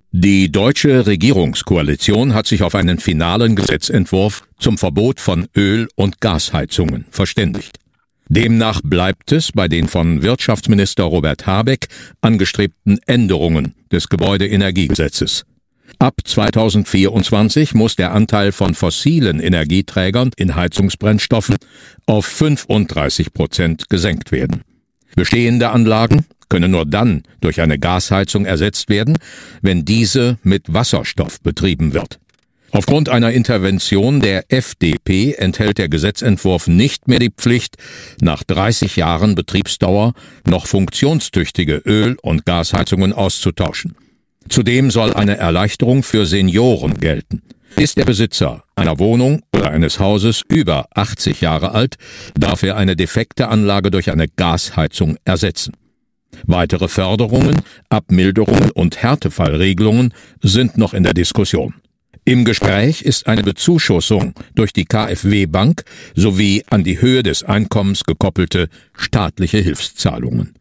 Die deutsche Regierungskoalition hat sich auf einen finalen Gesetzentwurf zum Verbot von Öl- und Gasheizungen verständigt. Demnach bleibt es bei den von Wirtschaftsminister Robert Habeck angestrebten Änderungen des Gebäudeenergiegesetzes. Ab 2024 muss der Anteil von fossilen Energieträgern in Heizungsbrennstoffen auf 35% gesenkt werden. Bestehende Anlagen können nur dann durch eine Gasheizung ersetzt werden, wenn diese mit Wasserstoff betrieben wird. Aufgrund einer Intervention der FDP enthält der Gesetzentwurf nicht mehr die Pflicht, nach 30 Jahren Betriebsdauer noch funktionstüchtige Öl- und Gasheizungen auszutauschen. Zudem soll eine Erleichterung für Senioren gelten. Ist der Besitzer einer Wohnung oder eines Hauses über 80 Jahre alt, darf er eine defekte Anlage durch eine Gasheizung ersetzen. Weitere Förderungen, Abmilderungen und Härtefallregelungen sind noch in der Diskussion. Im Gespräch ist eine Bezuschussung durch die KfW-Bank sowie an die Höhe des Einkommens gekoppelte staatliche Hilfszahlungen.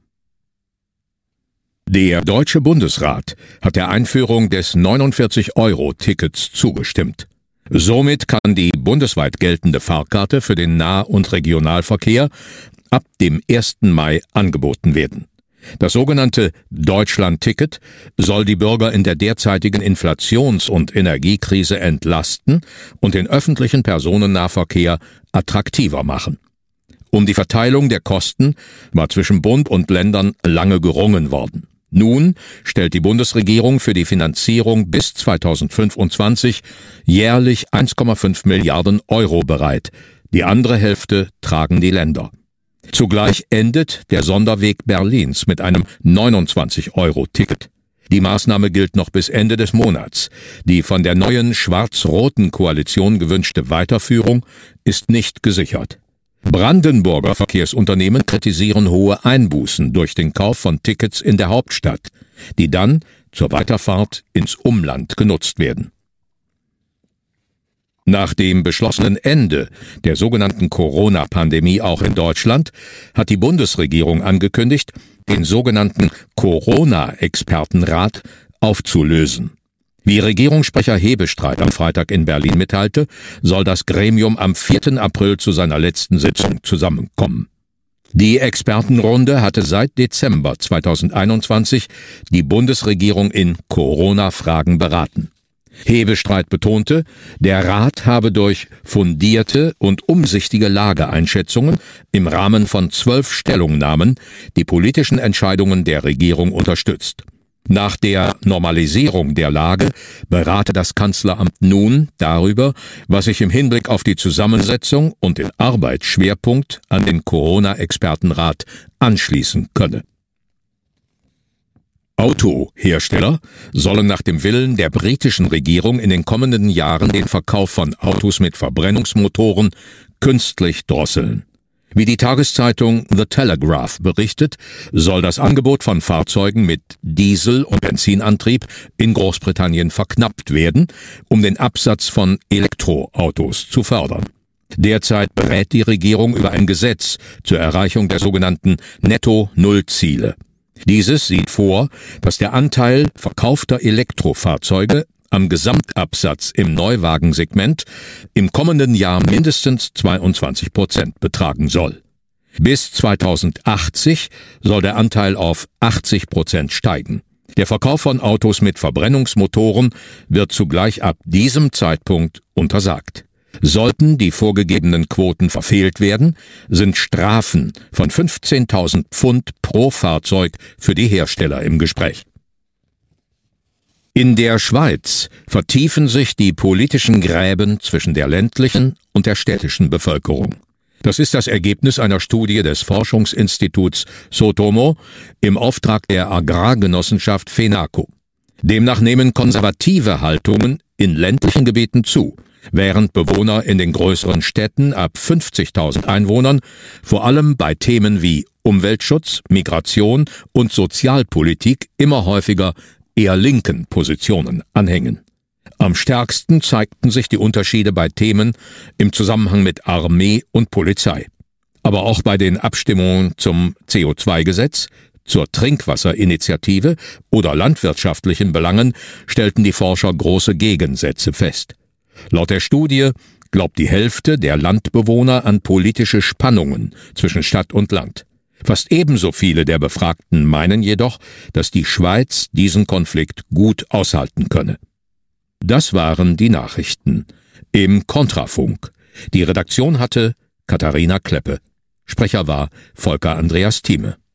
Der Deutsche Bundesrat hat der Einführung des 49-Euro-Tickets zugestimmt. Somit kann die bundesweit geltende Fahrkarte für den Nah- und Regionalverkehr ab dem 1. Mai angeboten werden. Das sogenannte Deutschland-Ticket soll die Bürger in der derzeitigen Inflations- und Energiekrise entlasten und den öffentlichen Personennahverkehr attraktiver machen. Um die Verteilung der Kosten war zwischen Bund und Ländern lange gerungen worden. Nun stellt die Bundesregierung für die Finanzierung bis 2025 jährlich 1,5 Milliarden Euro bereit. Die andere Hälfte tragen die Länder. Zugleich endet der Sonderweg Berlins mit einem 29-Euro-Ticket. Die Maßnahme gilt noch bis Ende des Monats. Die von der neuen schwarz-roten Koalition gewünschte Weiterführung ist nicht gesichert. Brandenburger Verkehrsunternehmen kritisieren hohe Einbußen durch den Kauf von Tickets in der Hauptstadt, die dann zur Weiterfahrt ins Umland genutzt werden. Nach dem beschlossenen Ende der sogenannten Corona-Pandemie auch in Deutschland hat die Bundesregierung angekündigt, den sogenannten Corona-Expertenrat aufzulösen. Wie Regierungssprecher Hebestreit am Freitag in Berlin mitteilte, soll das Gremium am 4. April zu seiner letzten Sitzung zusammenkommen. Die Expertenrunde hatte seit Dezember 2021 die Bundesregierung in Corona-Fragen beraten. Hebestreit betonte, der Rat habe durch fundierte und umsichtige Lageeinschätzungen im Rahmen von 12 Stellungnahmen die politischen Entscheidungen der Regierung unterstützt. Nach der Normalisierung der Lage berate das Kanzleramt nun darüber, was sich im Hinblick auf die Zusammensetzung und den Arbeitsschwerpunkt an den Corona-Expertenrat anschließen könne. Autohersteller sollen nach dem Willen der britischen Regierung in den kommenden Jahren den Verkauf von Autos mit Verbrennungsmotoren künstlich drosseln. Wie die Tageszeitung The Telegraph berichtet, soll das Angebot von Fahrzeugen mit Diesel- und Benzinantrieb in Großbritannien verknappt werden, um den Absatz von Elektroautos zu fördern. Derzeit berät die Regierung über ein Gesetz zur Erreichung der sogenannten Netto-Null-Ziele. Dieses sieht vor, dass der Anteil verkaufter Elektrofahrzeuge am Gesamtabsatz im Neuwagensegment im kommenden Jahr mindestens 22% betragen soll. Bis 2080 soll der Anteil auf 80% steigen. Der Verkauf von Autos mit Verbrennungsmotoren wird zugleich ab diesem Zeitpunkt untersagt. Sollten die vorgegebenen Quoten verfehlt werden, sind Strafen von 15.000 Pfund pro Fahrzeug für die Hersteller im Gespräch. In der Schweiz vertiefen sich die politischen Gräben zwischen der ländlichen und der städtischen Bevölkerung. Das ist das Ergebnis einer Studie des Forschungsinstituts Sotomo im Auftrag der Agrargenossenschaft FENACO. Demnach nehmen konservative Haltungen in ländlichen Gebieten zu, während Bewohner in den größeren Städten ab 50.000 Einwohnern vor allem bei Themen wie Umweltschutz, Migration und Sozialpolitik immer häufiger eher linken Positionen anhängen. Am stärksten zeigten sich die Unterschiede bei Themen im Zusammenhang mit Armee und Polizei. Aber auch bei den Abstimmungen zum CO2-Gesetz, Zur Trinkwasserinitiative oder landwirtschaftlichen Belangen stellten die Forscher große Gegensätze fest. Laut der Studie glaubt die Hälfte der Landbewohner an politische Spannungen zwischen Stadt und Land. Fast ebenso viele der Befragten meinen jedoch, dass die Schweiz diesen Konflikt gut aushalten könne. Das waren die Nachrichten im Kontrafunk. Die Redaktion hatte Katharina Kleppe. Sprecher war Volker Andreas Thieme.